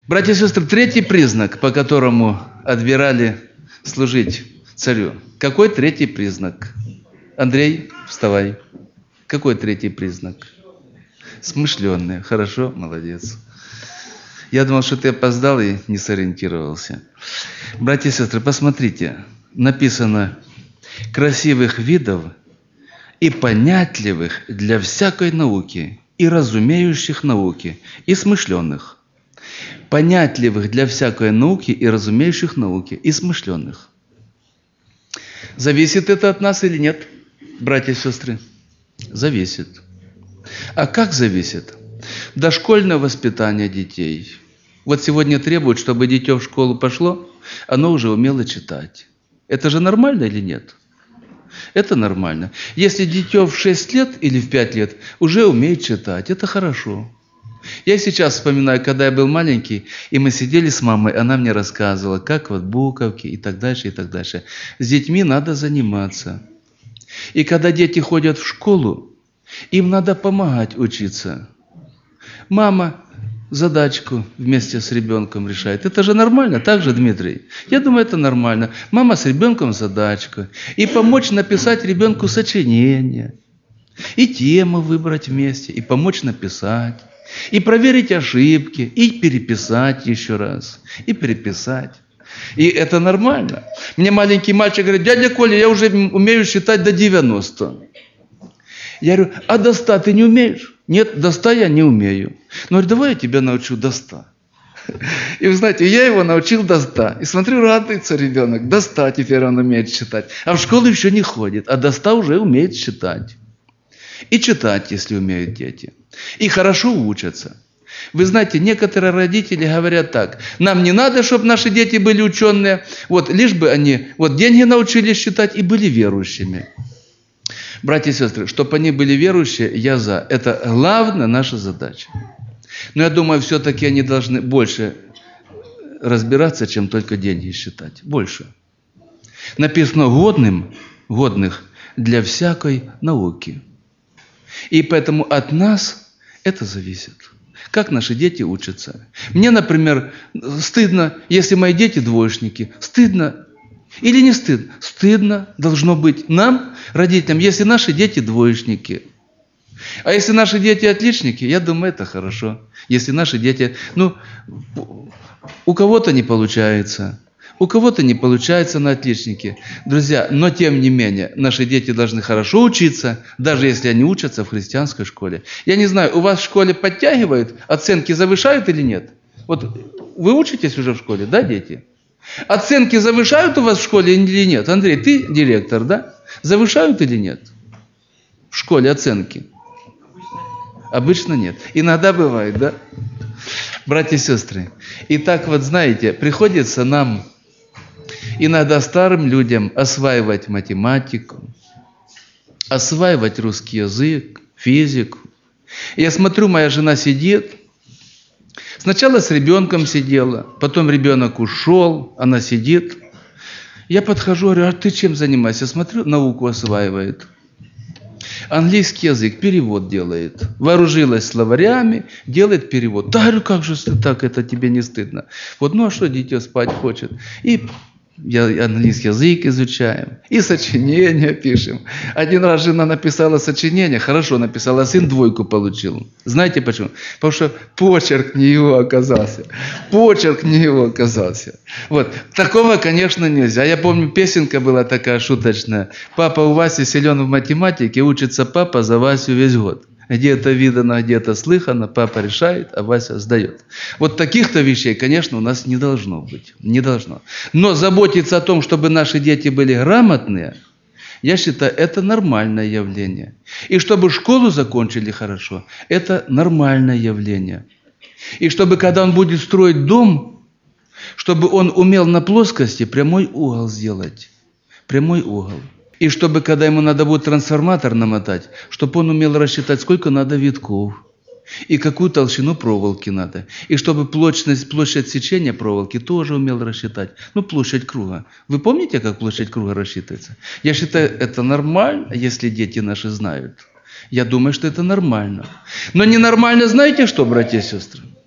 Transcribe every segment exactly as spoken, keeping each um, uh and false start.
Братья и сестры, третий признак, по которому отбирали служить царю. Какой третий признак? Андрей, вставай. Какой третий признак? Смышленные. Хорошо, молодец. Я думал, что ты опоздал и не сориентировался. Братья и сестры, посмотрите. Написано: красивых видов и понятливых для всякой науки, и разумеющих науки, и смышленных. Понятливых для всякой науки и разумеющих науки, и смышленных. Зависит это от нас или нет, братья и сестры? Зависит. А как зависит? Дошкольное воспитание детей. Вот сегодня требуют, чтобы дитё в школу пошло, оно уже умело читать. Это же нормально или нет? Это нормально. Если дитё в шесть лет или в пять лет уже умеет читать, это хорошо. Я сейчас вспоминаю, когда я был маленький, и мы сидели с мамой, она мне рассказывала, как вот буковки и так дальше, и так дальше. С детьми надо заниматься. И когда дети ходят в школу, им надо помогать учиться. Мама задачку вместе с ребенком решает. Это же нормально, так же, Дмитрий? Я думаю, это нормально. Мама с ребенком задачку. И помочь написать ребенку сочинение. И тему выбрать вместе, и помочь написать. И проверить ошибки, и переписать еще раз, и переписать. И это нормально. Мне маленький мальчик говорит: дядя Коля, я уже умею считать до девяноста. Я говорю: а до ста ты не умеешь? Нет, до ста я не умею. Ну, говорит, давай я тебя научу до ста. И вы знаете, я его научил до ста. И смотрю, радуется ребенок. До ста теперь он умеет считать. А в школу еще не ходит, а до ста уже умеет считать. И читать, если умеют дети. И хорошо учатся. Вы знаете, некоторые родители говорят так: нам не надо, чтобы наши дети были ученые, вот лишь бы они вот деньги научились считать и были верующими. Братья и сестры, чтобы они были верующие, я за. Это главная наша задача. Но я думаю, все-таки они должны больше разбираться, чем только деньги считать. Больше. Написано: годным, годных для всякой науки. И поэтому от нас это зависит. Как наши дети учатся. Мне, например, стыдно, если мои дети двоечники. Стыдно. Или не стыдно? Стыдно должно быть нам, родителям, если наши дети двоечники. А если наши дети отличники, я думаю, это хорошо. Если наши дети, ну, у кого-то не получается. У кого-то не получается на отличнике. Друзья, но тем не менее, наши дети должны хорошо учиться, даже если они учатся в христианской школе. Я не знаю, у вас в школе подтягивают, оценки завышают или нет? Вот вы учитесь уже в школе, да, дети? Оценки завышают у вас в школе или нет? Андрей, ты директор, да? Завышают или нет? В школе оценки? Обычно нет. Иногда бывает, да? Братья и сестры, и так вот, знаете, приходится нам, иногда старым людям, осваивать математику, осваивать русский язык, физику. Я смотрю, моя жена сидит, сначала с ребенком сидела, потом ребенок ушел, она сидит. Я подхожу, говорю: а ты чем занимаешься? Смотрю, науку осваивает. Английский язык, перевод делает. Вооружилась словарями, делает перевод. Да, говорю, как же ты так, это тебе не стыдно? Вот, ну а что дитё спать хочет? И я английский язык изучаем, и сочинения пишем. Один раз жена написала сочинение, хорошо написала, сын двойку получил. Знаете почему? Потому что почерк не его оказался. Почерк не его оказался. Вот. Такого, конечно, нельзя. Я помню, песенка была такая шуточная. Папа у Васи силен в математике, учится папа за Васю весь год. Где-то видано, где-то слыхано, папа решает, а Вася сдает. Вот таких-то вещей, конечно, у нас не должно быть. Не должно. Но заботиться о том, чтобы наши дети были грамотные, я считаю, это нормальное явление. И чтобы школу закончили хорошо, это нормальное явление. И чтобы, когда он будет строить дом, чтобы он умел на плоскости прямой угол сделать. Прямой угол. И чтобы, когда ему надо будет трансформатор намотать, чтобы он умел рассчитать, сколько надо витков, и какую толщину проволоки надо. И чтобы площадь, площадь сечения проволоки тоже умел рассчитать. Ну, площадь круга. Вы помните, как площадь круга рассчитывается? Я считаю, это нормально, если дети наши знают. Я думаю, что это нормально. Но ненормально, знаете что, братья и сестры?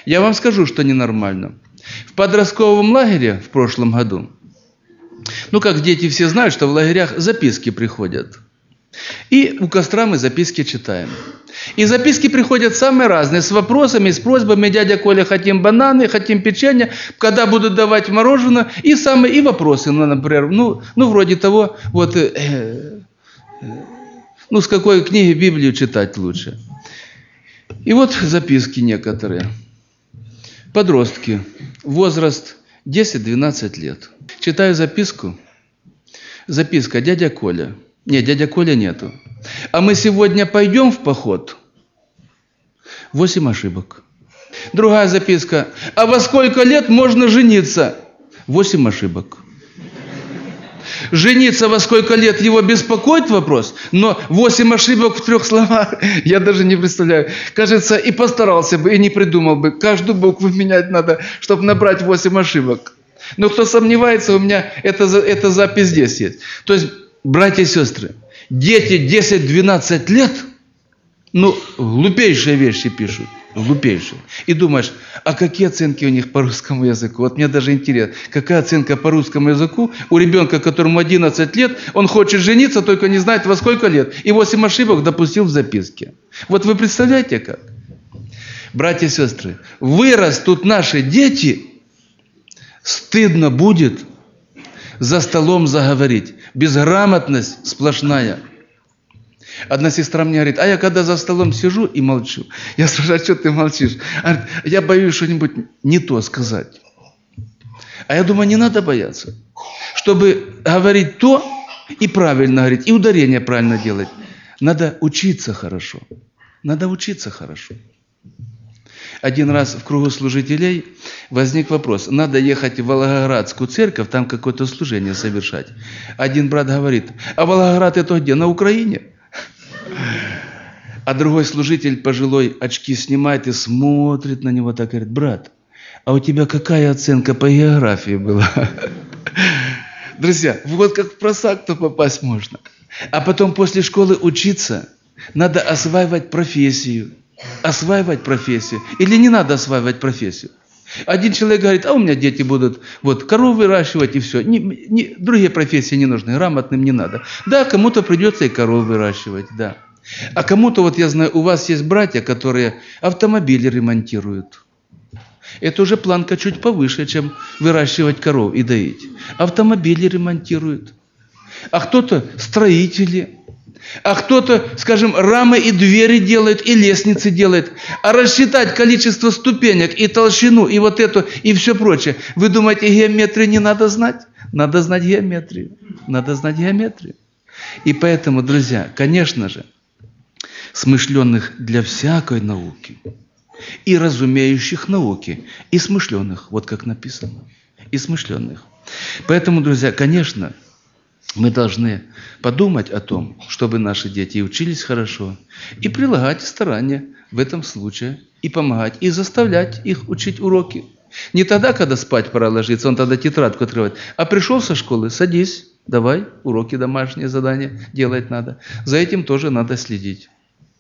Я вам скажу, что ненормально. В подростковом лагере в прошлом году, ну как дети все знают, что в лагерях записки приходят. И у костра мы записки читаем. И записки приходят самые разные, с вопросами, с просьбами: дядя Коля, хотим бананы, хотим печенье, когда будут давать мороженое, и самые и вопросы, ну, например, ну, ну вроде того, вот, э, э, ну с какой книги Библию читать лучше. И вот записки некоторые. Подростки, возраст десять-двенадцать лет. Читаю записку. Записка: дядя Коля. Нет, дядя Коля нету. А мы сегодня пойдем в поход? Восемь ошибок. Другая записка: а во сколько лет можно жениться? Восемь ошибок. Жениться во сколько лет его беспокоит вопрос, но восемь ошибок в трех словах, я даже не представляю. Кажется, и постарался бы, и не придумал бы. Каждую букву менять надо, чтобы набрать восемь ошибок. Но кто сомневается, у меня эта, эта запись здесь есть. То есть, братья и сестры, дети десять-двенадцать лет, ну, глупейшие вещи пишут, глупейшие. И думаешь, а какие оценки у них по русскому языку? Вот мне даже интересно, какая оценка по русскому языку у ребенка, которому одиннадцать лет, он хочет жениться, только не знает во сколько лет. И восемь ошибок допустил в записке. Вот вы представляете как? Братья и сестры, вырастут наши дети, стыдно будет за столом заговорить. Безграмотность сплошная. Одна сестра мне говорит: а я когда за столом сижу и молчу, я спрашиваю: а что ты молчишь? Говорит: я боюсь что-нибудь не то сказать. А я думаю, не надо бояться. Чтобы говорить то и правильно говорить, и ударение правильно делать, надо учиться хорошо. Надо учиться хорошо. Один раз в кругу служителей возник вопрос: надо ехать в Волгоградскую церковь, там какое-то служение совершать. Один брат говорит: а Волгоград это где? На Украине? А другой служитель пожилой очки снимает и смотрит на него так, говорит: брат, а у тебя какая оценка по географии была? Друзья, вот как в просак-то попасть можно. А потом после школы учиться, надо осваивать профессию. Осваивать профессию. Или не надо осваивать профессию? Один человек говорит: а у меня дети будут вот коров выращивать и все. Не, не, другие профессии не нужны, грамотным не надо. Да, кому-то придется и коров выращивать, да. А кому-то, вот я знаю, у вас есть братья, которые автомобили ремонтируют. Это уже планка чуть повыше, чем выращивать коров и доить. Автомобили ремонтируют. А кто-то строители. А кто-то, скажем, рамы и двери делает, и лестницы делает. А рассчитать количество ступенек, и толщину, и вот это, и все прочее. Вы думаете, геометрию не надо знать? Надо знать геометрию. Надо знать геометрию. И поэтому, друзья, конечно же, смышленных для всякой науки, и разумеющих науки, и смышленных, вот как написано, и смышленных. Поэтому, друзья, конечно, мы должны подумать о том, чтобы наши дети учились хорошо, и прилагать старания в этом случае, и помогать, и заставлять их учить уроки. Не тогда, когда спать пора ложиться, он тогда тетрадку открывает, а пришел со школы: садись, давай, уроки домашние, задания делать надо. За этим тоже надо следить.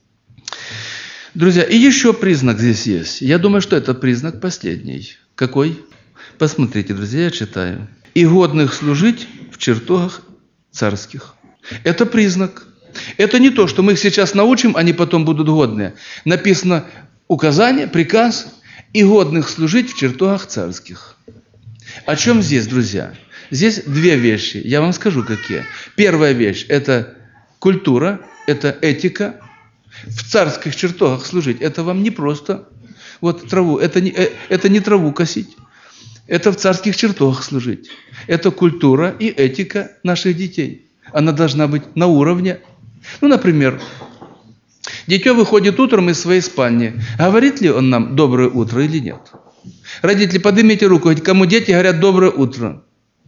Друзья, и еще признак здесь есть. Я думаю, что это признак последний. Какой? Посмотрите, друзья, я читаю. «И годных служить в чертогах царских». Это признак. Это не то, что мы их сейчас научим, они потом будут годные. Написано указание, приказ: «И годных служить в чертогах царских». О чем здесь, друзья? Здесь две вещи. Я вам скажу, какие. Первая вещь – это культура, это этика. В царских чертогах служить – это вам не просто вот траву, это не, это не траву косить. Это в царских чертогах служить. Это культура и этика наших детей. Она должна быть на уровне. Ну, например, дитё выходит утром из своей спальни. Говорит ли он нам «доброе утро» или нет? Родители, поднимите руку, кому дети говорят «доброе утро».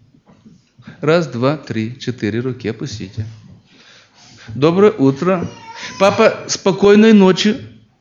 Раз, два, три, четыре, руки опустите. Доброе утро. Папа, спокойной ночи.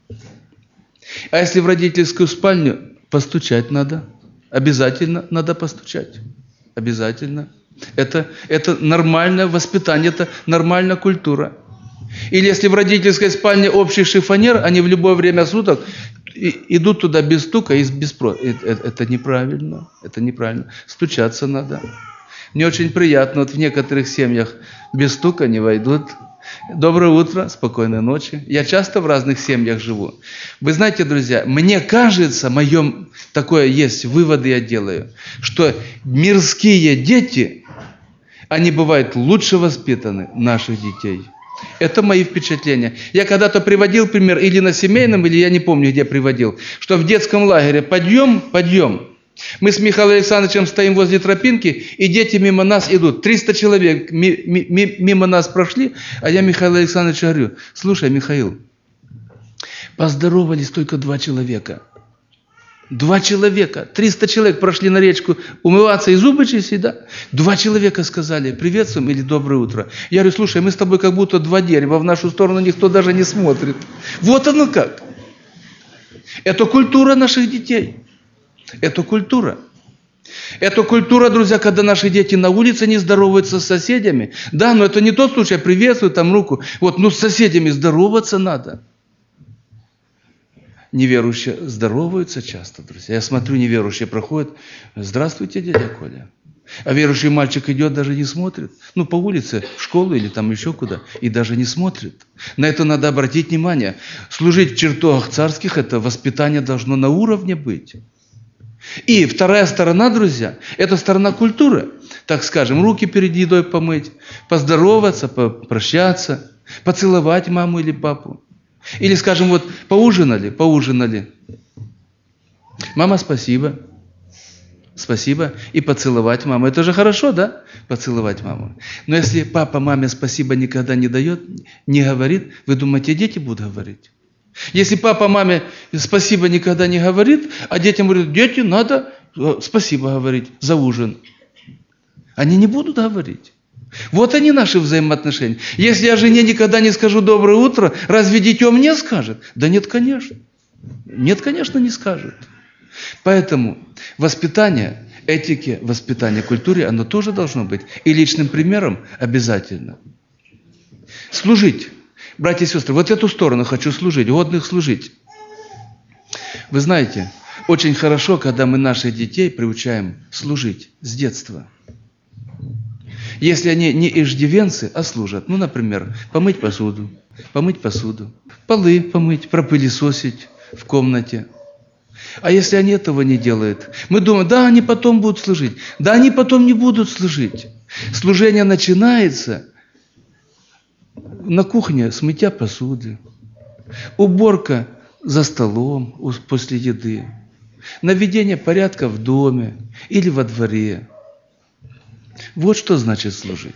А если в родительскую спальню, постучать надо. Обязательно надо постучать. Обязательно. Это, это нормальное воспитание, это нормальная культура. Или если в родительской спальне общий шифонер, они в любое время суток идут туда без стука и без спроса. Это, это неправильно. Это неправильно. Стучаться надо. Мне очень приятно, вот в некоторых семьях без стука не войдут. Доброе утро, спокойной ночи. Я часто в разных семьях живу. Вы знаете, друзья, мне кажется, моем такое есть, выводы я делаю, что мирские дети, они бывают лучше воспитаны наших детей. Это мои впечатления. Я когда-то приводил пример, или на семейном, или я не помню, где приводил, что в детском лагере подъем, подъем. Мы с Михаилом Александровичем стоим возле тропинки, и дети мимо нас идут. триста человек мимо нас прошли, а я Михаилу Александровичу говорю: слушай, Михаил, поздоровались только два человека. Два человека. триста человек прошли на речку умываться и зубы чистить, да? Два человека сказали: приветствуем или доброе утро. Я говорю: слушай, мы с тобой как будто два дерева, в нашу сторону никто даже не смотрит. Вот оно как. Это культура наших детей. Это культура. Это культура, друзья, когда наши дети на улице не здороваются с соседями. Да, но это не тот случай, приветствуют там руку. Вот, ну с соседями здороваться надо. Неверующие здороваются часто, друзья. Я смотрю, неверующие проходят: здравствуйте, дядя Коля. А верующий мальчик идет, даже не смотрит. Ну, по улице, в школу или там еще куда. И даже не смотрит. На это надо обратить внимание. Служить в чертогах царских, это воспитание должно на уровне быть. И вторая сторона, друзья, это сторона культуры. Так скажем, руки перед едой помыть, поздороваться, попрощаться, поцеловать маму или папу. Или, скажем, вот поужинали, поужинали. Мама, спасибо. Спасибо. И поцеловать маму. Это же хорошо, да? Поцеловать маму. Но если папа маме спасибо никогда не дает, не говорит, вы думаете, дети будут говорить? Если папа маме спасибо никогда не говорит, а детям говорят: дети, надо спасибо говорить за ужин. Они не будут говорить. Вот они наши взаимоотношения. Если я жене никогда не скажу доброе утро, разве дитё мне скажет? Да нет, конечно. Нет, конечно, не скажет. Поэтому воспитание, этике, воспитание культуре, оно тоже должно быть. И личным примером обязательно. Служить. Братья и сестры, вот эту сторону хочу служить, годных служить. Вы знаете, очень хорошо, когда мы наших детей приучаем служить с детства. Если они не иждивенцы, а служат. Ну, например, помыть посуду, помыть посуду, полы помыть, пропылесосить в комнате. А если они этого не делают, мы думаем: да, они потом будут служить. Да, они потом не будут служить. Служение начинается на кухне с мытья посуды, уборка за столом после еды, наведение порядка в доме или во дворе. Вот что значит служить.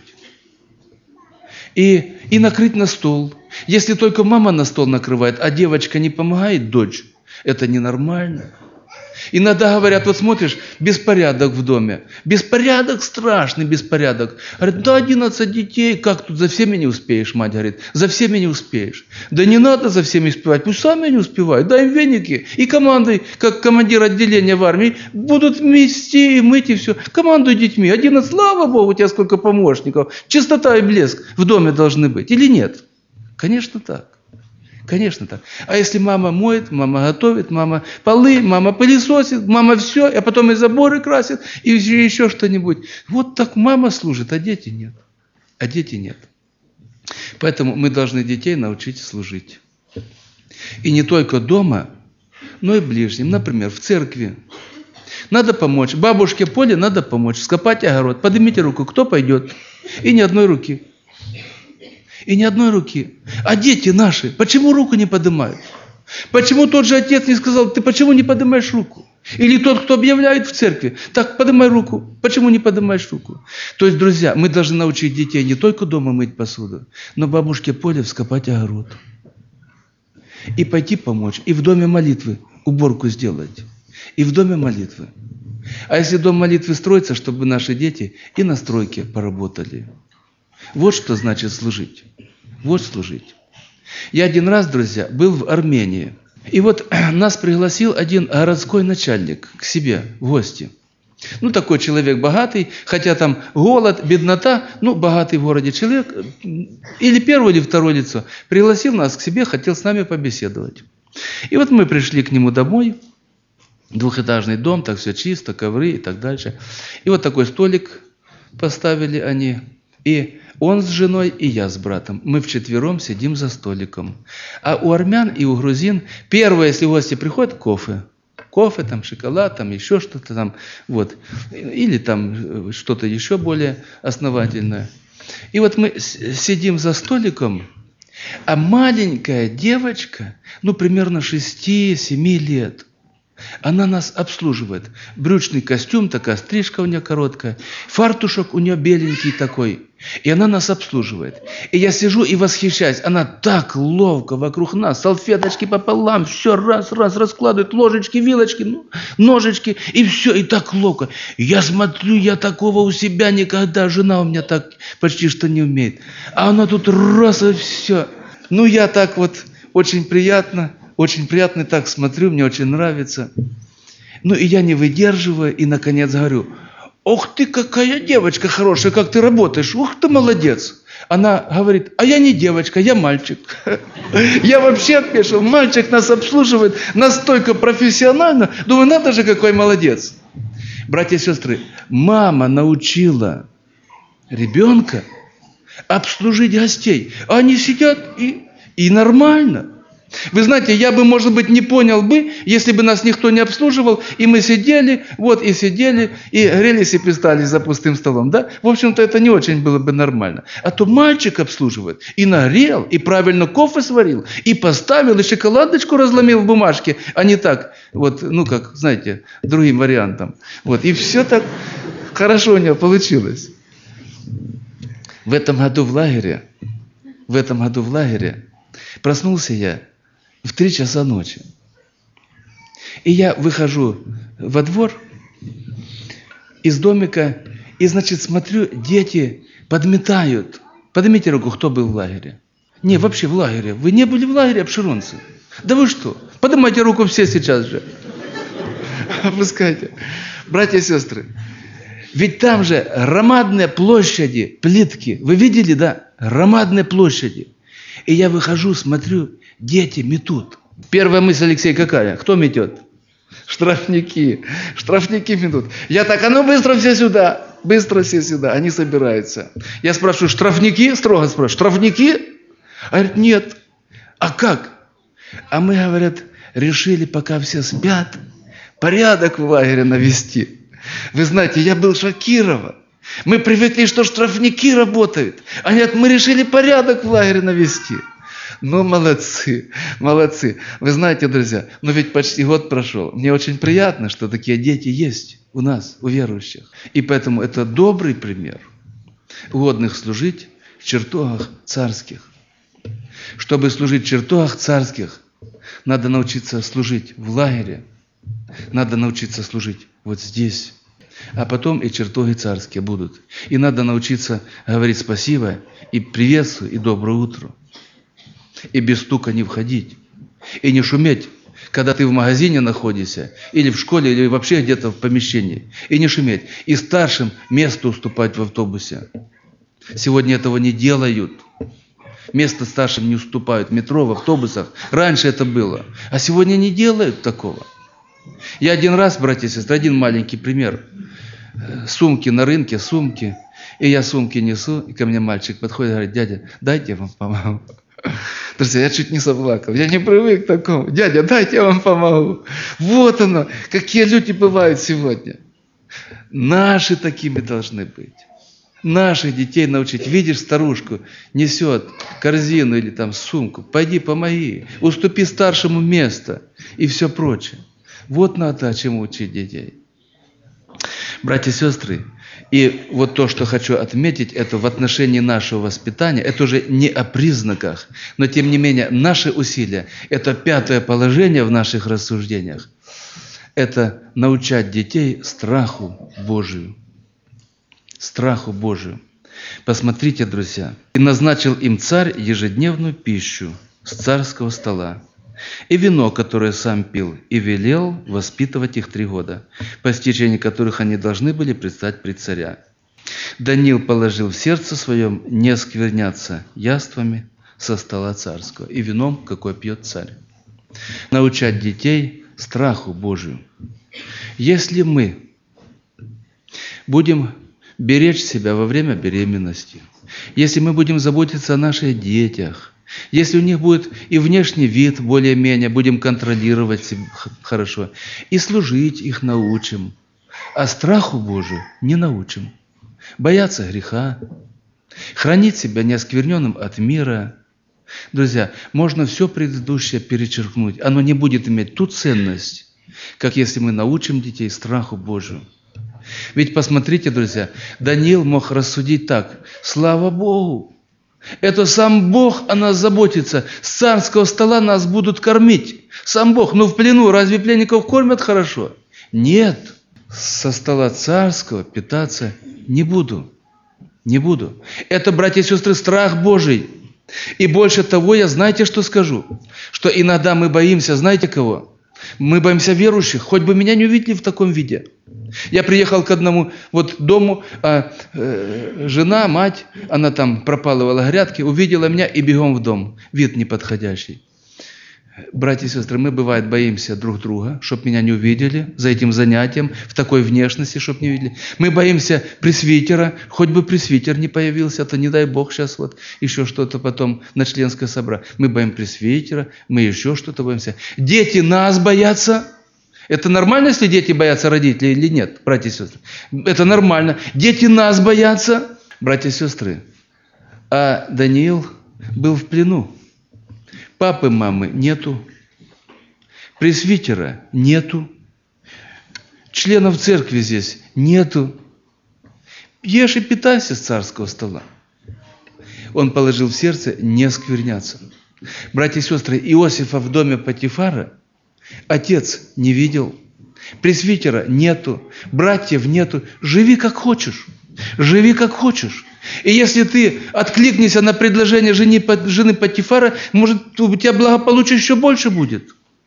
И, и накрыть на стол. Если только мама на стол накрывает, а девочка не помогает, дочь, это ненормально. Иногда говорят, вот смотришь, беспорядок в доме. Беспорядок, страшный беспорядок. Говорят: да одиннадцать детей, как тут за всеми не успеешь, мать говорит, за всеми не успеешь. Да не надо за всеми успевать, пусть сами не успевают, дай им веники. И командой, как командир отделения в армии, будут мести и мыть и все. Командуй детьми, одиннадцать, слава Богу, у тебя сколько помощников. Чистота и блеск в доме должны быть или нет? Конечно так. Конечно так. А если мама моет, мама готовит, мама полы, мама пылесосит, мама все, а потом и заборы красит, и еще что-нибудь. Вот так мама служит, а дети нет. А дети нет. Поэтому мы должны детей научить служить. И не только дома, но и ближним. Например, в церкви. Надо помочь. Бабушке Поле надо помочь. Вскопать огород. Поднимите руку, кто пойдет. И ни одной руки. И ни одной руки. А дети наши, почему руку не поднимают? Почему тот же отец не сказал: ты почему не поднимаешь руку? Или тот, кто объявляет в церкви: так, поднимай руку. Почему не поднимаешь руку? То есть, друзья, мы должны научить детей не только дома мыть посуду, но бабушке Поле вскопать огород. И пойти помочь. И в доме молитвы уборку сделать. И в доме молитвы. А если дом молитвы строится, чтобы наши дети и на стройке поработали. Вот что значит служить. Вот служить. Я один раз, друзья, был в Армении. И вот нас пригласил один городской начальник к себе в гости. Ну, такой человек богатый, хотя там голод, беднота, ну, богатый в городе человек, или первое, или второе лицо, пригласил нас к себе, хотел с нами побеседовать. И вот мы пришли к нему домой, двухэтажный дом, так все чисто, ковры и так дальше. И вот такой столик поставили они, и он с женой, и я с братом. Мы вчетвером сидим за столиком. А у армян и у грузин первое, если гости приходят, кофе. Кофе, там, шоколад, там, еще что-то там, вот. Или там что-то еще более основательное. И вот мы сидим за столиком, а маленькая девочка, ну, примерно шести-семи лет, она нас обслуживает. Брючный костюм, такая стрижка у нее короткая, фартушок у нее беленький такой. И она нас обслуживает. И я сижу и восхищаюсь. Она так ловко вокруг нас, салфеточки пополам, все раз, раз раскладывает, ложечки, вилочки, ну, ножички, и все, и так ловко. Я смотрю, я такого у себя никогда, жена у меня так почти что не умеет. А она тут раз, и все. Ну, я так вот, очень приятно, очень приятно так смотрю, мне очень нравится. Ну, и я не выдерживаю, и, наконец, говорю: «Ох ты, какая девочка хорошая, как ты работаешь, ух ты, молодец». Она говорит: «А я не девочка, я мальчик». Я вообще опешил, мальчик нас обслуживает настолько профессионально. Думаю, надо же, какой молодец. Братья и сестры, мама научила ребенка обслужить гостей. А они сидят и, и нормально. Вы знаете, я бы, может быть, не понял бы, если бы нас никто не обслуживал, и мы сидели, вот, и сидели, и грелись, и пристались за пустым столом, да? В общем-то, это не очень было бы нормально. А то мальчик обслуживает, и нагрел, и правильно кофе сварил, и поставил, и шоколадочку разломил в бумажке, а не так, вот, ну, как, знаете, другим вариантом. Вот, и все так хорошо у него получилось. В этом году в лагере, в этом году в лагере проснулся я в три часа ночи. И я выхожу во двор из домика, и, значит, смотрю, дети подметают. Поднимите руку, кто был в лагере. Не, вообще в лагере. Вы не были в лагере, обширонцы? Да вы что? Поднимайте руку все сейчас же. Опускайте. Братья и сестры, ведь там же громадные площади, плитки. Вы видели, да? Громадные площади. И я выхожу, смотрю, дети метут. Первая мысль, Алексей, какая? Кто метет? Штрафники. Штрафники метут. Я так: а ну быстро все сюда. Быстро все сюда. Они собираются. Я спрашиваю: штрафники? Строго спрашиваю: штрафники? А говорят: нет. А как? А мы, говорят, решили, пока все спят, порядок в лагере навести. Вы знаете, я был шокирован. Мы привыкли, что штрафники работают. А нет, мы решили порядок в лагере навести. Ну, молодцы, молодцы. Вы знаете, друзья, но ведь почти год прошел. Мне очень приятно, что такие дети есть у нас, у верующих. И поэтому это добрый пример годных служить в чертогах царских. Чтобы служить в чертогах царских, надо научиться служить в лагере. Надо научиться служить вот здесь. А потом и чертоги царские будут. И надо научиться говорить спасибо, и приветствую, и доброе утро. И без стука не входить. И не шуметь, когда ты в магазине находишься, или в школе, или вообще где-то в помещении. И не шуметь. И старшим место уступать в автобусе. Сегодня этого не делают. Место старшим не уступают в метро, в автобусах. Раньше это было. А сегодня не делают такого. Я один раз, братья и сестры, один маленький пример. Сумки на рынке, сумки. И я сумки несу, и ко мне мальчик подходит и говорит: дядя, дайте я вам помогу. Друзья, я чуть не заплакал. Я не привык к такому. Дядя, дайте я вам помогу. Вот оно, какие люди бывают сегодня. Наши такими должны быть. Наших детей научить. Видишь, старушку несет корзину или там сумку. Пойди помоги. Уступи старшему место. И все прочее. Вот надо чему учить детей. Братья и сестры, и вот то, что хочу отметить, это в отношении нашего воспитания, это уже не о признаках, но тем не менее наши усилия, это пятое положение в наших рассуждениях, это научать детей страху Божию. Страху Божию. Посмотрите, друзья, «И назначил им царь ежедневную пищу с царского стола, и вино, которое сам пил, и велел воспитывать их три года, по истечении которых они должны были предстать пред царя. Даниил положил в сердце своем не оскверняться яствами со стола царского и вином, какой пьет царь». научать детей страху Божию. Если мы будем беречь себя во время беременности, если мы будем заботиться о наших детях, если у них будет и внешний вид более-менее, будем контролировать себя хорошо, и служить их научим, а страху Божию не научим. Бояться греха, хранить себя неоскверненным от мира. Друзья, можно все предыдущее перечеркнуть. Оно не будет иметь ту ценность, как если мы научим детей страху Божию. Ведь посмотрите, друзья, Даниил мог рассудить так: слава Богу, это сам Бог о нас заботится, с царского стола нас будут кормить. Сам Бог, ну в плену разве пленников кормят хорошо? Нет, со стола царского питаться не буду, не буду. Это, братья и сестры, страх Божий. И больше того, я знаете, что скажу? Что иногда мы боимся, знаете кого? Мы боимся верующих, хоть бы меня не увидели в таком виде. Я приехал к одному вот дому, а э, жена, мать, она там пропалывала грядки, увидела меня и бегом в дом. Вид неподходящий. Братья и сестры, мы, бывает, боимся друг друга, чтобы меня не увидели за этим занятием, в такой внешности, чтобы не видели. Мы боимся пресвитера, хоть бы пресвитер не появился, а то не дай Бог сейчас вот еще что-то потом на членское собрание. Мы боимся пресвитера, мы еще что-то боимся. Дети нас боятся. Это нормально, если дети боятся родителей или нет, братья и сестры? Это нормально. Дети нас боятся, братья и сестры. А Даниил был в плену. Папы, мамы нету, пресвитера нету, членов церкви здесь нету. Ешь и питайся с царского стола. Он положил в сердце не скверняться. Братья и сестры, Иосифа в доме Потифара отец не видел, пресвитера нету, братьев нету. Живи как хочешь, живи как хочешь. И если ты откликнешься на предложение жены, жены Потифара, может, у тебя благополучие еще больше будет.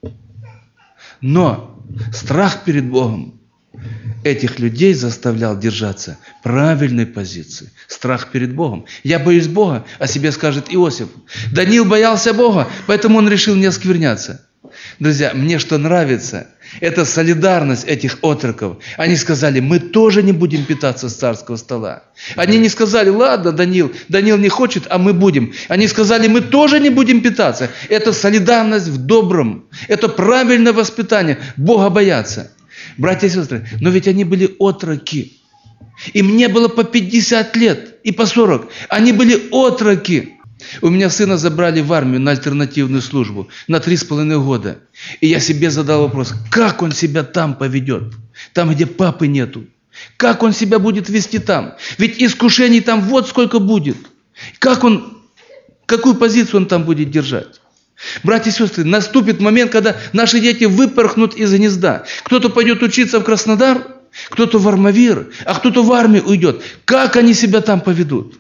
Но страх перед Богом этих людей заставлял держаться правильной позиции. Страх перед Богом. Я боюсь Бога, о себе скажет Иосиф. Даниил боялся Бога, поэтому он решил не оскверняться. Друзья, мне что нравится, это солидарность этих отроков. Они сказали, мы тоже не будем питаться с царского стола. Они не сказали, ладно, Даниил, Даниил не хочет, а мы будем. Они сказали, мы тоже не будем питаться. Это солидарность в добром. Это правильное воспитание. Бога бояться. Братья и сестры, но ведь они были отроки. Им не было по пятьдесят лет и по сорок. Они были отроки. У меня сына забрали в армию на альтернативную службу на три с половиной года. И я себе задал вопрос, как он себя там поведет? Там, где папы нету. Как он себя будет вести там? Ведь искушений там вот сколько будет. Как он, какую позицию он там будет держать? Братья и сестры, наступит момент, когда наши дети выпорхнут из гнезда. Кто-то пойдет учиться в Краснодар, кто-то в Армавир, а кто-то в армию уйдет. Как они себя там поведут?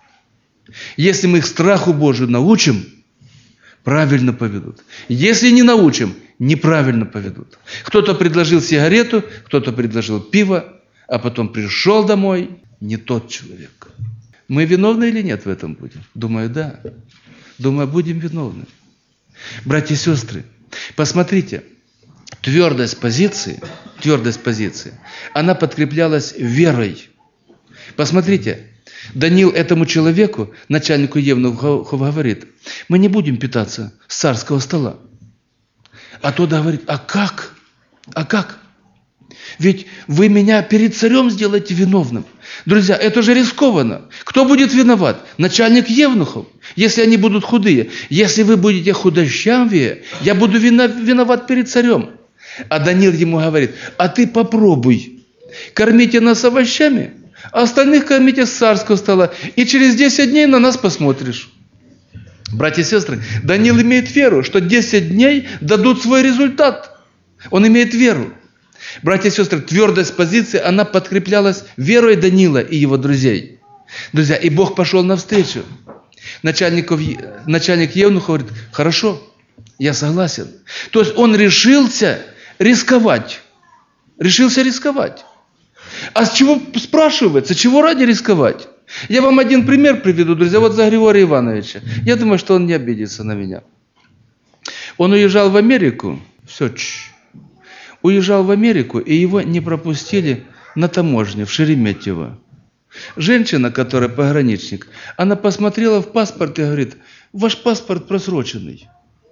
Если мы их страху Божию научим, правильно поведут. Если не научим, неправильно поведут. Кто-то предложил сигарету, кто-то предложил пиво, а потом пришел домой не тот человек. Мы виновны или нет в этом будем? Думаю, да. Думаю, будем виновны. Братья и сестры, посмотрите, твердость позиции, твердость позиции, она подкреплялась верой. Посмотрите, Даниил этому человеку, начальнику евнухов, говорит, мы не будем питаться с царского стола. А тот говорит, а как? А как? Ведь вы меня перед царем сделаете виновным. Друзья, это же рискованно. Кто будет виноват? Начальник евнухов, если они будут худые. Если вы будете худощавее, я буду виноват перед царем. А Даниил ему говорит, а ты попробуй, кормите нас овощами, а остальных кормите с царского стола. И через десять дней на нас посмотришь. Братья и сестры, Даниил имеет веру, что десять дней дадут свой результат. Он имеет веру. Братья и сестры, твердость позиции, она подкреплялась верой Даниила и его друзей. Друзья, и Бог пошел навстречу. Начальников, начальник евнуха говорит, хорошо, я согласен. То есть он решился рисковать. Решился рисковать. А с чего спрашивается, чего ради рисковать? Я вам один пример приведу, друзья, вот за Григория Ивановича. Я думаю, что он не обидится на меня. Он уезжал в Америку, все, чш, уезжал в Америку, и его не пропустили на таможне в Шереметьево. Женщина, которая пограничник, она посмотрела в паспорт и говорит: ваш паспорт просроченный.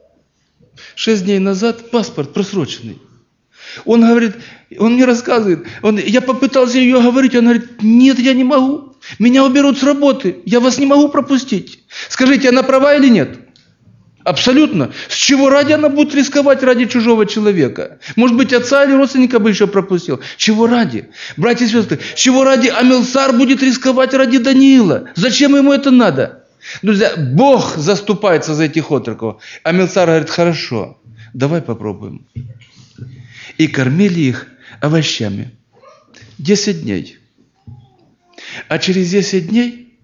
Шесть дней назад паспорт просроченный. Он говорит, он мне рассказывает, он, я попытался ее говорить, она говорит: нет, я не могу, меня уберут с работы, я вас не могу пропустить. Скажите, она права или нет? Абсолютно. С чего ради она будет рисковать ради чужого человека? Может быть, отца или родственника бы еще пропустил. Чего ради? Братья и сестры, чего ради Амилсар будет рисковать ради Даниила? Зачем ему это надо? Друзья, Бог заступается за этих отроков. Амилсар говорит: хорошо, давай попробуем. И кормили их овощами. Десять дней. А через десять дней,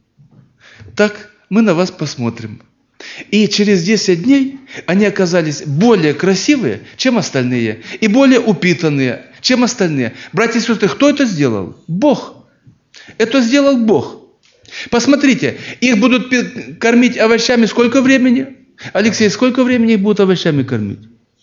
так мы на вас посмотрим. И через десять дней они оказались более красивые, чем остальные, и более упитанные, чем остальные. Братья и сестры, кто это сделал? Бог. Это сделал Бог. Посмотрите, их будут кормить овощами сколько времени? Алексей, сколько времени их будут овощами кормить?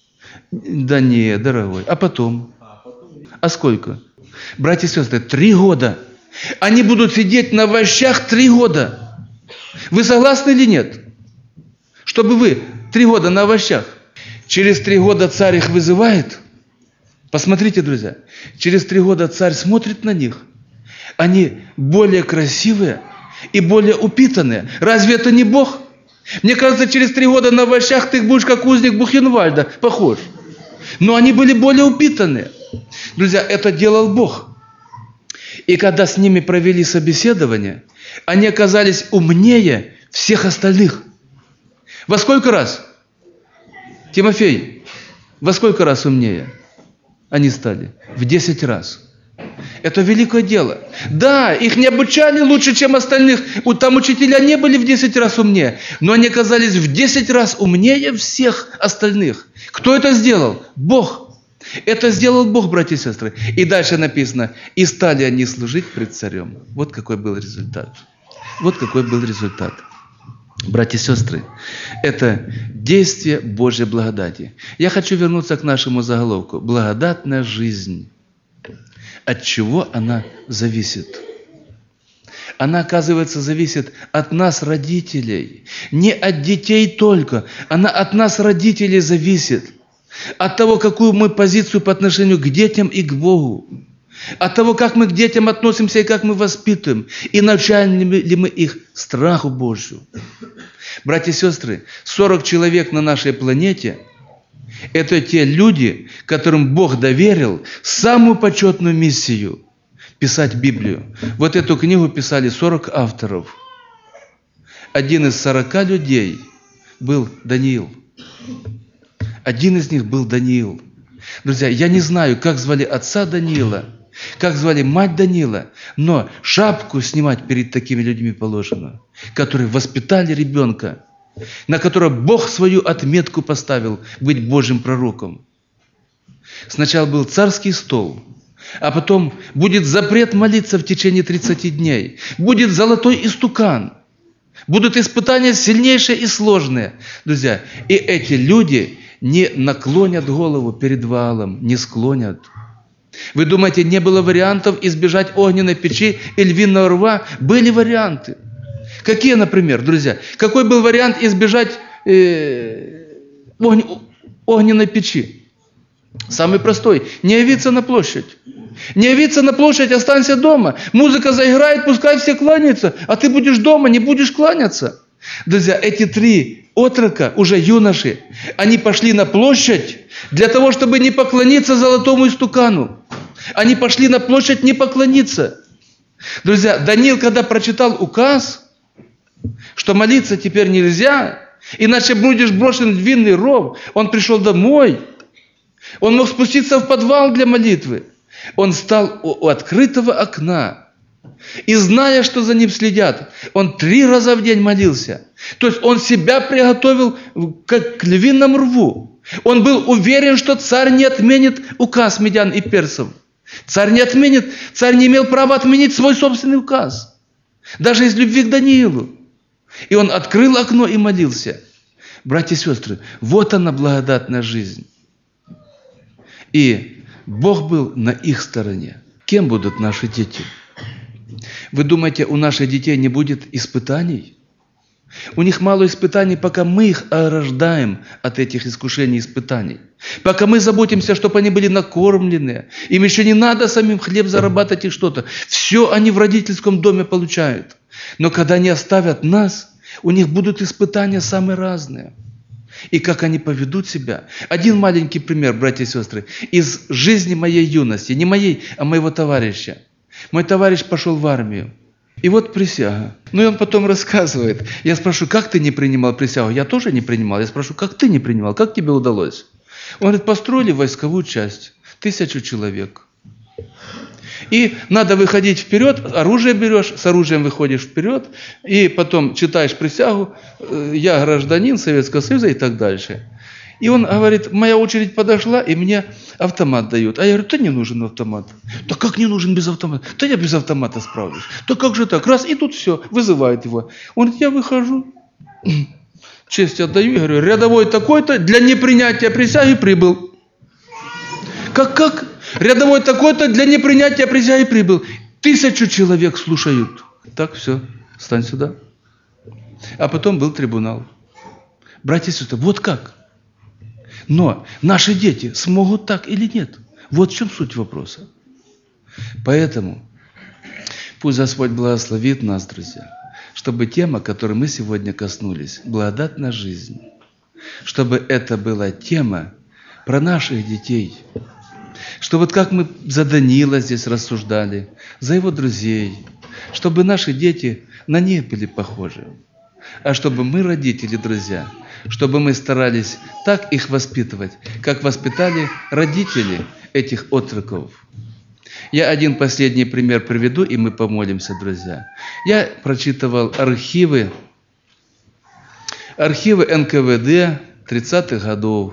Да не, дорогой. А потом? А сколько? Братья и сестры, три года. Они будут сидеть на овощах три года. Вы согласны или нет? Чтобы вы три года на овощах. Через три года царь их вызывает. Посмотрите, друзья. Через три года царь смотрит на них. Они более красивые и более упитанные. Разве это не Бог? Мне кажется, через три года на овощах ты будешь как узник Бухенвальда похож. Но они были более упитанные. Друзья, это делал Бог. И когда с ними провели собеседование, они оказались умнее всех остальных. Во сколько раз? Тимофей, во сколько раз умнее они стали? В десять раз. Это великое дело. Да, их не обучали лучше, чем остальных. Там учителя не были в десять раз умнее. Но они оказались в десять раз умнее всех остальных. Кто это сделал? Бог. Это сделал Бог, братья и сестры. И дальше написано: и стали они служить пред царем. Вот какой был результат. Вот какой был результат. Братья и сестры, это действие Божьей благодати. Я хочу вернуться к нашему заголовку. Благодатная жизнь. От чего она зависит? Она, оказывается, зависит от нас, родителей. Не от детей только. Она от нас, родителей, зависит. От того, какую мы позицию по отношению к детям и к Богу. От того, как мы к детям относимся и как мы воспитываем. И научаем ли мы их страху Божию. Братья и сестры, сорок человек на нашей планете – это те люди, которым Бог доверил самую почетную миссию – писать Библию. Вот эту книгу писали сорок авторов. Один из сорока людей был Даниил. Один из них был Даниил. Друзья, я не знаю, как звали отца Даниила, как звали мать Даниила, но шапку снимать перед такими людьми положено, которые воспитали ребенка, на которого Бог свою отметку поставил быть Божьим пророком. Сначала был царский стол, а потом будет запрет молиться в течение тридцати дней, будет золотой истукан, будут испытания сильнейшие и сложные. Друзья, и эти люди не наклонят голову перед Ваалом, не склонят. Вы думаете, не было вариантов избежать огненной печи и львиного рва? Были варианты. Какие, например, друзья? Какой был вариант избежать э, огн, огненной печи? Самый простой. Не явиться на площадь. Не явиться на площадь, останься дома. Музыка заиграет, пускай все кланяются, а ты будешь дома, не будешь кланяться. Друзья, эти три отрока, уже юноши, они пошли на площадь для того, чтобы не поклониться золотому истукану. Они пошли на площадь не поклониться. Друзья, Даниил, когда прочитал указ, что молиться теперь нельзя, иначе будешь брошен в львиный ров, он пришел домой. Он мог спуститься в подвал для молитвы. Он стал у открытого окна. И зная, что за ним следят, он три раза в день молился. То есть он себя приготовил как к львиному рву. Он был уверен, что царь не отменит указ медян и персов. Царь не отменит, царь не имел права отменить свой собственный указ. Даже из любви к Даниилу. И он открыл окно и молился. Братья и сестры, вот она благодатная жизнь. И Бог был на их стороне. Кем будут наши дети? Вы думаете, у наших детей не будет испытаний? У них мало испытаний, пока мы их ограждаем от этих искушений и испытаний. Пока мы заботимся, чтобы они были накормлены. Им еще не надо самим хлеб зарабатывать и что-то. Все они в родительском доме получают. Но когда они оставят нас, у них будут испытания самые разные. И как они поведут себя. Один маленький пример, братья и сестры, из жизни моей юности. Не моей, а моего товарища. Мой товарищ пошел в армию. И вот присяга. Ну и он потом рассказывает. Я спрашиваю, как ты не принимал присягу? Я тоже не принимал. Я спрашиваю, как ты не принимал? Как тебе удалось? Он говорит, построили войсковую часть. Тысячу человек. И надо выходить вперед, оружие берешь, с оружием выходишь вперед, и потом читаешь присягу, я гражданин Советского Союза и так дальше. И он говорит, моя очередь подошла, и мне автомат дают. А я говорю, да не нужен автомат. Да как не нужен без автомата? Да я без автомата справлюсь. Да как же так? Раз, и тут все, вызывает его. Он говорит, я выхожу, честь отдаю, и говорю, рядовой такой-то для непринятия присяги прибыл. Как, как? Рядовой такой-то для непринятия присяги прибыл. Тысячу человек слушают. Так, все, стань сюда. А потом был трибунал. Братья и сестры, вот как. Но наши дети смогут так или нет? Вот в чем суть вопроса. Поэтому пусть Господь благословит нас, друзья, чтобы тема, которой мы сегодня коснулись, благодатная жизнь, чтобы это была тема про наших детей. Что вот как мы за Данила здесь рассуждали, за его друзей, чтобы наши дети на них были похожи. А чтобы мы, родители, друзья, чтобы мы старались так их воспитывать, как воспитали родители этих отроков. Я один последний пример приведу, и мы помолимся, друзья. Я прочитывал архивы, архивы эн ка вэ дэ тридцатых годов.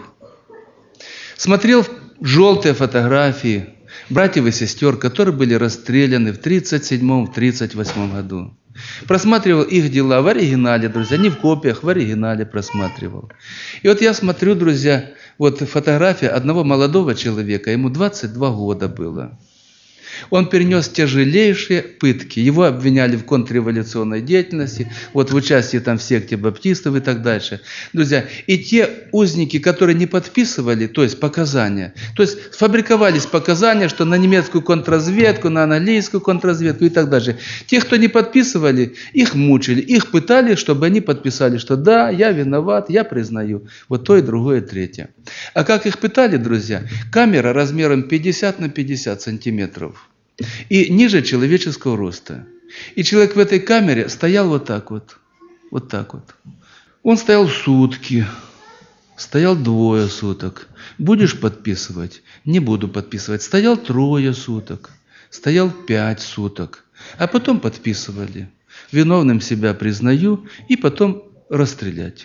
Смотрел желтые фотографии братьев и сестер, которые были расстреляны в тридцать седьмом — тридцать восьмом году. Просматривал их дела в оригинале, друзья, не в копиях, в оригинале просматривал. И вот я смотрю, друзья, вот фотография одного молодого человека, ему двадцать два года было. Он перенес тяжелейшие пытки. Его обвиняли в контрреволюционной деятельности, вот в участии там в секте баптистов и так дальше. Друзья, и те узники, которые не подписывали, то есть показания, то есть фабриковались показания, что на немецкую контрразведку, на английскую контрразведку и так дальше. Те, кто не подписывали, их мучили, их пытали, чтобы они подписали, что да, я виноват, я признаю. Вот то и другое, и третье. А как их пытали, друзья? Камера размером пятьдесят на пятьдесят сантиметров. И ниже человеческого роста. И человек в этой камере стоял вот так вот. Вот так вот. Он стоял сутки. Стоял двое суток. Будешь подписывать? Не буду подписывать. Стоял трое суток. Стоял пять суток. А потом подписывали. Виновным себя признаю. И потом расстрелять.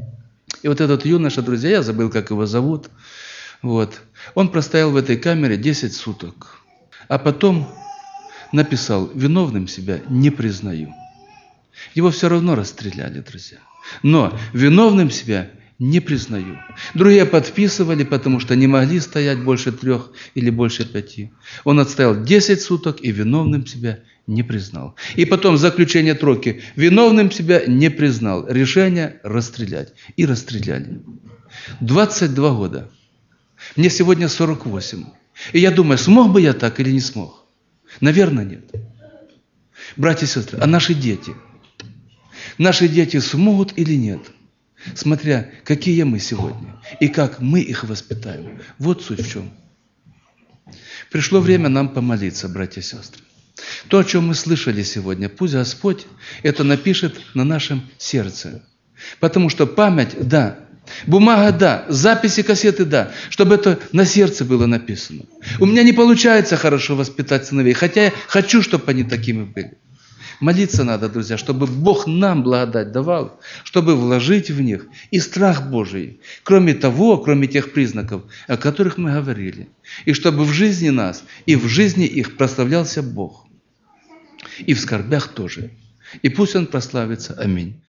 И вот этот юноша, друзья, я забыл, как его зовут. Вот. Он простоял в этой камере десять суток. А потом написал, виновным себя не признаю. Его все равно расстреляли, друзья. Но виновным себя не признаю. Другие подписывали, потому что не могли стоять больше трех или больше пяти. Он отстоял десять суток и виновным себя не признал. И потом заключение тройки. Виновным себя не признал. Решение расстрелять. И расстреляли. двадцать два года. Мне сегодня сорок восемь. И я думаю, смог бы я так или не смог? Наверное, нет. Братья и сестры, а наши дети? Наши дети смогут или нет? Смотря, какие мы сегодня и как мы их воспитаем. Вот суть в чем. Пришло время нам помолиться, братья и сестры. То, о чем мы слышали сегодня, пусть Господь это напишет на нашем сердце. Потому что память, да, бумага, да, записи, кассеты, да, чтобы это на сердце было написано. У меня не получается хорошо воспитать сыновей, хотя я хочу, чтобы они такими были. Молиться надо, друзья, чтобы Бог нам благодать давал, чтобы вложить в них и страх Божий, кроме того, кроме тех признаков, о которых мы говорили. И чтобы в жизни нас и в жизни их прославлялся Бог. И в скорбях тоже. И пусть Он прославится. Аминь.